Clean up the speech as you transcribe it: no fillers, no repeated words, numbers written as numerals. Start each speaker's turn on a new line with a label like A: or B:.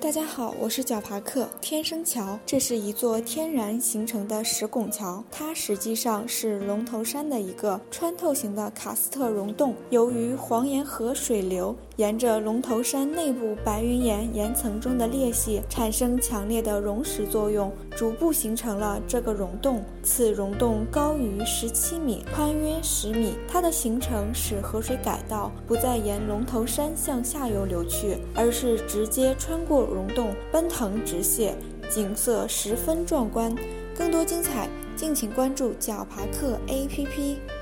A: 大家好，我是皎爬客。天生桥，这是一座天然形成的石拱桥，它实际上是龙头山的一个穿透型的喀斯特溶洞。由于黄岩河水流沿着龙头山内部白云岩岩层中的裂隙产生强烈的溶蚀作用，逐步形成了这个溶洞。此溶洞高于17米，宽约10米。它的形成使河水改道，不再沿龙头山向下游流去，而是直接穿过溶洞奔腾直泻，景色十分壮观。更多精彩，敬请关注皎爬客 APP。